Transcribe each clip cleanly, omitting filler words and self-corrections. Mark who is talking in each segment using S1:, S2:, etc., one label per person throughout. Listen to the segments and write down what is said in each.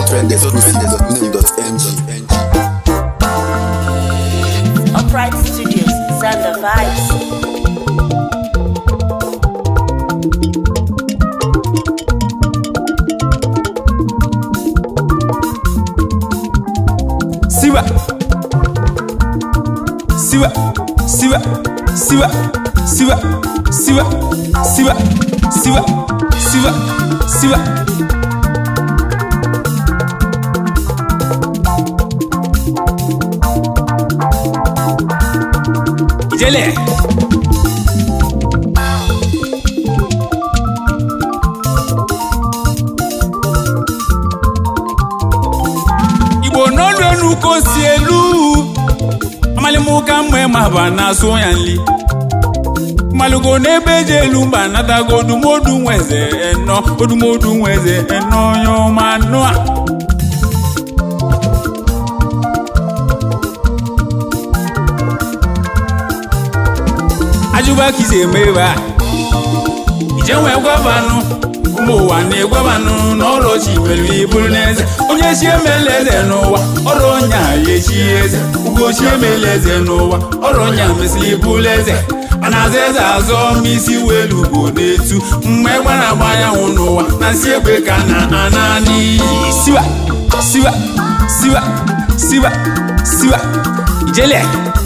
S1: Trendexclusive.name.ng.
S2: Upright Studios, Zander Vibes.
S3: Siwa, siwa, siwa, siwa, siwa, siwa, siwa, siwa, siwa, siwa. Ijele. Ko si elu amalimuka mwe mabana so yanli malugo nebeje elu banata go dumodu nweze eno odumodu nweze eno yo manoa ajuba kize meba ijenwe gwabanu mo wa ni gwabanu no lo chi pelu ibulneze onye si emeleze n'ụwa oronya yechi eze ugo si emeleze n'ụwa oronya mesli ibuleze anazeze azo misi welu go netu mgbe gbara gbanya n'ụwa na si egbe ka na anani siwa siwa siwa siwa siwa ijele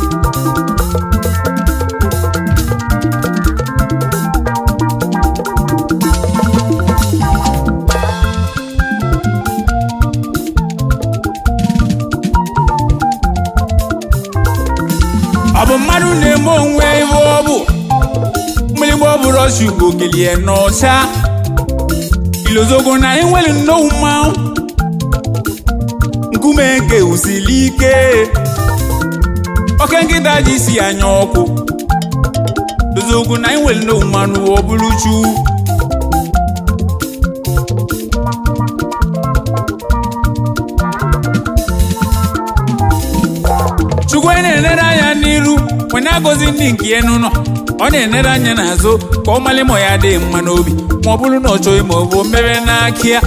S3: Abo madu ne mo nwe ibobu Mili bobu roshu go gilie no cha Ilozogo na inweli no umau Nkume nke usilike Oke nkita jisi anyoku Ilozogo na inweli no umanu obuluchu Chugwene nera ya niru Wena gozi ninki enuno One nera nye nazo Kwa umali moya de mmanobi Mwabulu no choi mobo mebe na kia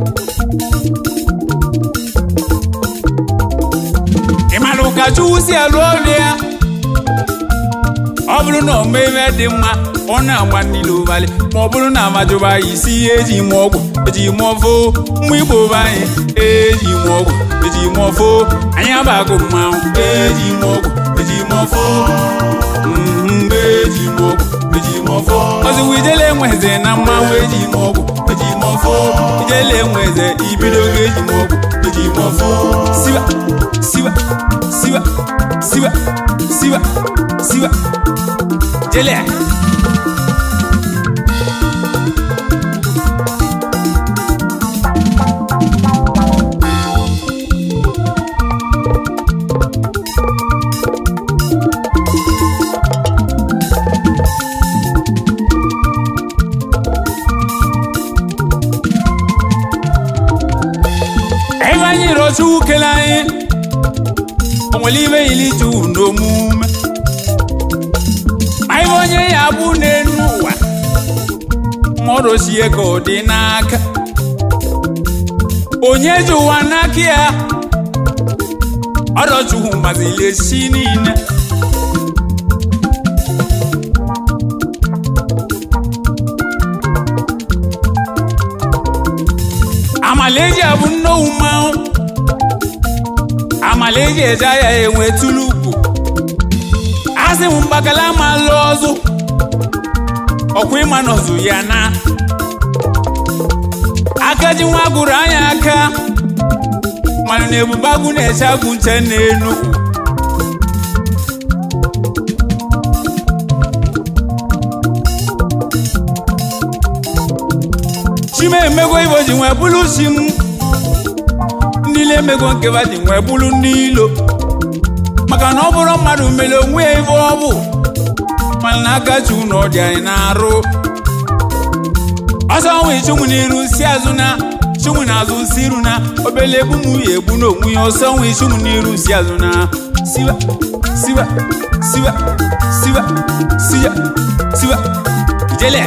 S3: Imaluka chusi aluolea Obulu no mebe de mma Ona wanilu vale Mwabulu na majoba isi eji mwogo Eji mwofo Mwibo bae Eji mwogo Eji mwofo Anya bago mao Eji mwogo Eji mwofo Eji mwogo Eji mwofo Ozi wijele mweze na mao Eji mwogo Eji mwofo Wijele mweze ibidogo Eji mwogo Eji mwofo Siwa Siwa Siwa Siwa Siwa Siwa Jele Chukelaye Omwelive ili chundo mume Maivonye ya bune nuwa Moro siye kodinaka Onyeju wanakia Oro chuhumba zile shinine Amaleji abuno umao Amaleje jaya enwe tulupu Asi mbakala malozu Okwi manozu yana Akaji mwagura aka Manu nebu bagu necha kunche nenu Shime mego ibo jinwe bulu shimu Nile mego nkeva jinwe bulu nilo Maka noburo madu melo nwe ibo obu Malnaka chuno dia inaru Asa nwe chumu niru si azuna Chumu na azu siruna Obele bumu yebu no nwe Asa nwe chumu niru si azuna Siwa, siwa, siwa, siwa, siwa, siwa Jele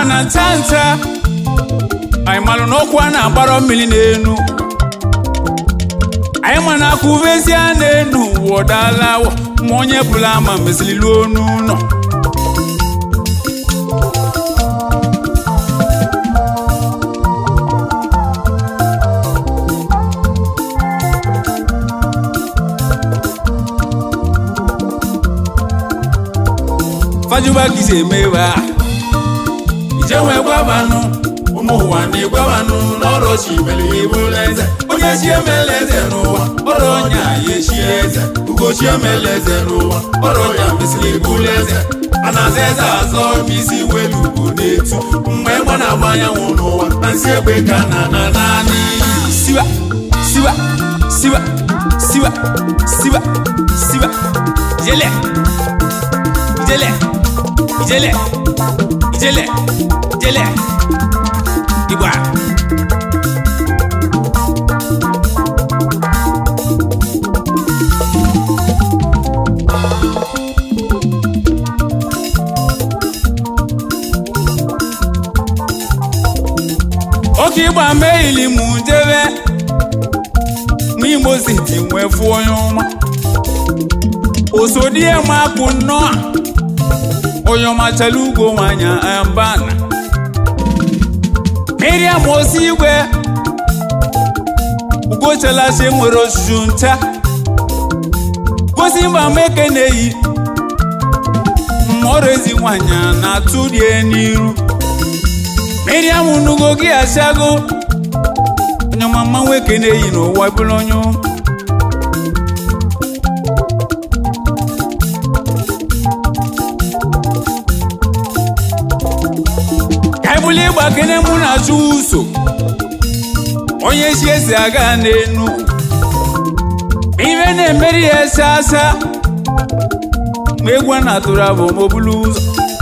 S3: na chanta anyị malụ n'okwu a na-agbara mmiri n'enu anyị ma na akụvezi a n'enu wọdala ma onye bụla ama mezililu onu nọ fajuba kise mewa ijewe gwabanu ụmụụwa na-egwabanu n'ọrụ chimele ibuleze onye chi emeleze n'ụwa ọrụ onye anyị echi eze ugochi emeleze n'ụwa ọrụ onye mesịrị ibuleze a na-aza eze azọ isi welu ugwu na-etu mgbe ịgba na-agba anyanwụ n'ụwa na nsị egbe ka na naanị siwa siwa siwa siwa siwa siwa ijele ijele ijele ijele ijele igba oke igba meili mu jebe mu Imo City nwe fu onye ọma osodie ma kwụ nnọọ onye ọma chala ugwo nwanya ambana Miriam Osigwe ugochala se nwere osusu nta gosi mba meke na-eyi mmọrọ ezi nwanya na-atụ die n'iru Miriam nugo gị asago onye ọma nwoke na-eyi n'ụwa bụrụ onye kaibuli igba kene mụ na-achụ ụso onye si esi aga n'enu ibe na-emeri ya ese asa ma egwu a na-atụrụ abụ mobulu ụzọ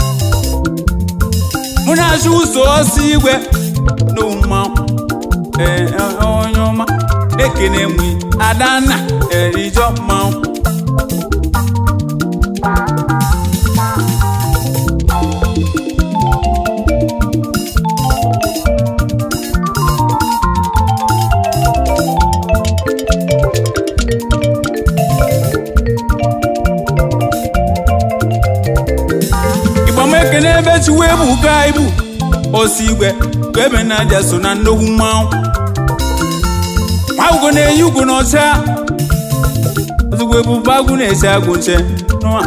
S3: mụ na-achụ ụso ọsọ igwe n'ụma onye ọma ekene nwe adanna erijọ mmanwụ ekene ebe chiwe bụ ka ibu osi igwe ebe na-aja so na nnukwu mmanwụ nwa ugo na-eyi ugo n'ọcha ozugbo ebu bagwu na-esi agwụ nche nụa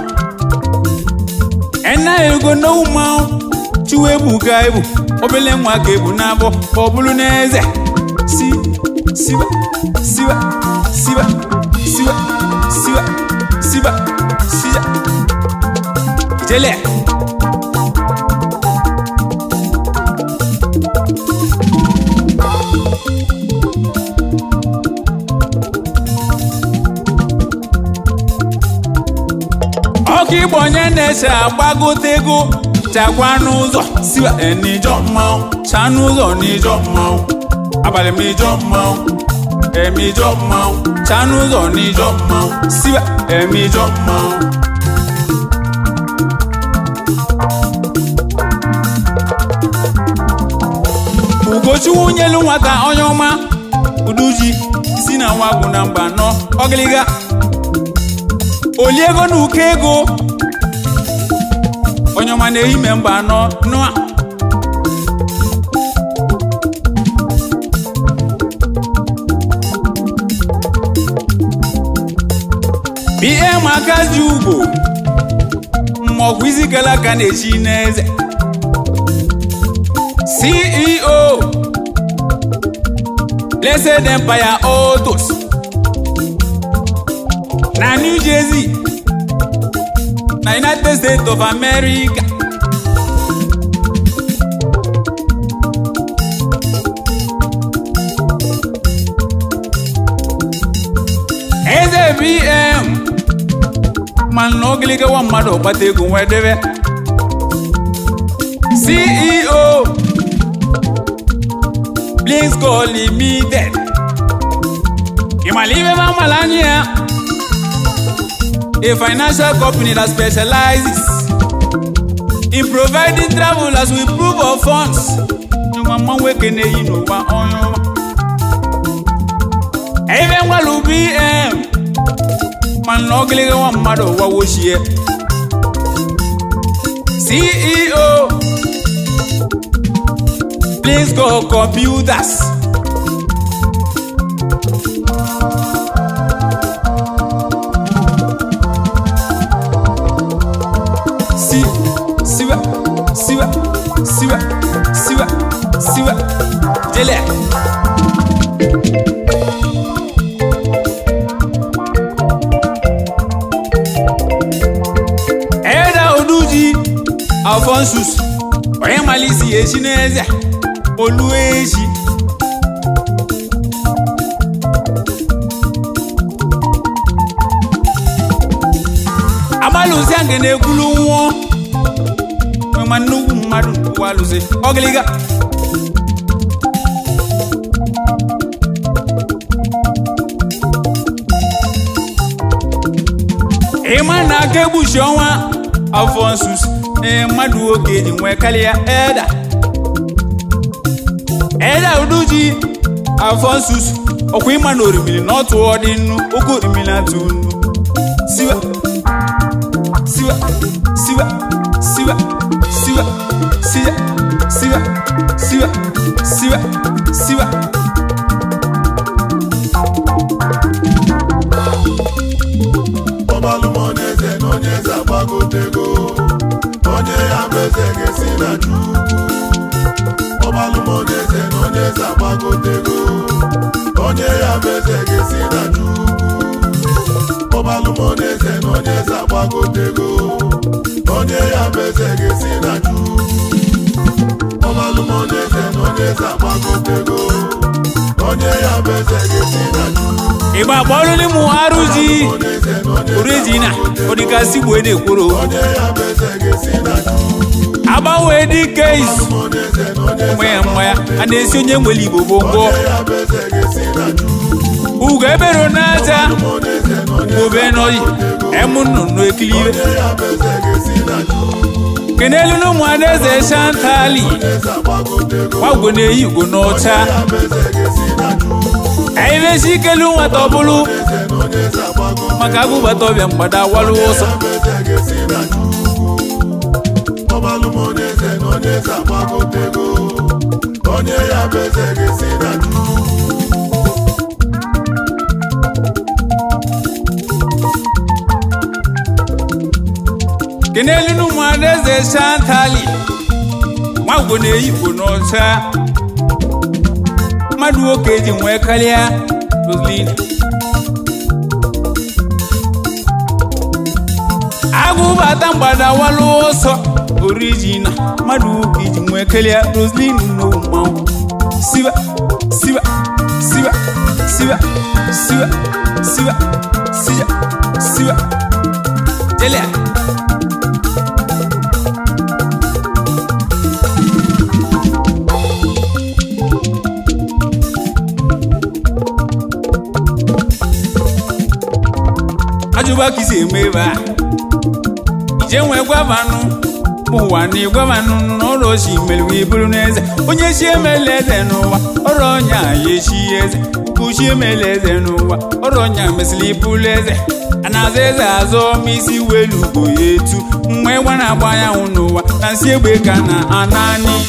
S3: ena ego nnukwu mmanwụ chiwe bụ ka ibu obele nwa ka ebu n'abọ ka ọ bụrụ n'eze siba siba siba siba siba siba siba jele igbo onye na-eche agbagotego chakwa n'ụzọ siwa n'ijọ mmanwụ cha n'ụzọ n'ijọ mmanwụ abalị m ijọ mmanwụ ijọ mmanwụ cha n'ụzọ n'ijọ mmanwụ siwa ijọ mmanwụ Ugochukwu nyelu nwata onye ọma uduji isi na nwa gwụ na mba nọ ọgịlịga oliego na uke ego onye ọma na-eyi me mba anọ nụa bm akazi ugbo mmọgwụ isi gala aka na-echi n'eze CEO Blessed Empire Autos na New Jersey na United States of America eze BM man n'ogiliga wa mmadụ ọkpata ego nwedebe CEO Blinksco Limited Imalive Mamalania, a financial company that specializes in providing travelers with proof of funds. You mama weke ne you know wa on. Even while BM man ugly one mother wa was here. CEO, please go computers. Siwa, Jele. Eda Oduji, Alphonsus, Oyamalisi, Echineze, Olueji. Amalusi angene kuluwo. Manu madu waluze. Ogliga. Emana kebu shonwa Alphonsus madu okeji nwe kalia Eda Oduji Alphonsus okwi no rimili not wordinu oko rimila tunu siwa
S1: Obalumoneze nonyeza bagotego onye ya bezege sinaju Obalumoneze nonyeza bagotego onye ya bezege sinaju Obalumoneze nonyeza bagotego onye ya bezege sinaju Obalumoneze nonyeza bagotego onye ya bezege sinaju
S3: Iba bolu ni muharuji Origina Odikasi wede kuro Aba wedi case Mwaya Anesi onye mweli bobongo Ugebero naja Ubenoi Emunu no ekliwe Kenelu no mwadeze Shantali Wagone yugo nocha Aive shikelu watobulu Makagu batobya mbada waluoso
S1: Obalumoneze nonyeza bagotego onye ya bezege sinaju
S3: Kenelu no mwadeze Shantali Wagone yugo nocha Madu okeji nwe kalia Roslyn Agu bata mbada waluoso Origina Madu okeji nwe kalia Roslyn no mau Siwa Jele Ajuba kisi emeba Ijenwe gwavanu Muwani gwavanu Noro shi melwi buluneze Onye shi emeleze nuwa Oronya yeshi eze Kushi emeleze nuwa Oronya mesli puleze Anazeze azo misi welu boyetu Mwe wana baya unuwa Nansi egbe kana anani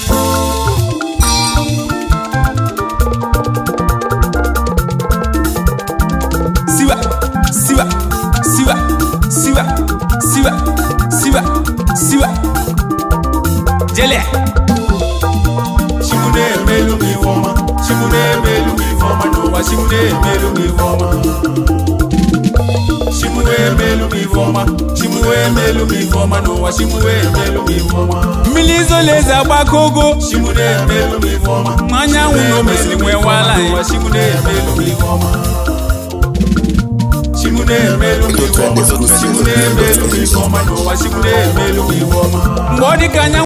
S3: Siwa Jele
S1: Shimune melu mi foma no wa shimune melu mi foma no wa shimune melu mi foma
S3: Milizo leza bakogo
S1: Shimune melu mi foma
S3: Manya uno mesli mwe wala
S1: wa shimune melu mi foma Shimune melu mi foma no wa shimune melu mi foma
S3: Mbodi kanya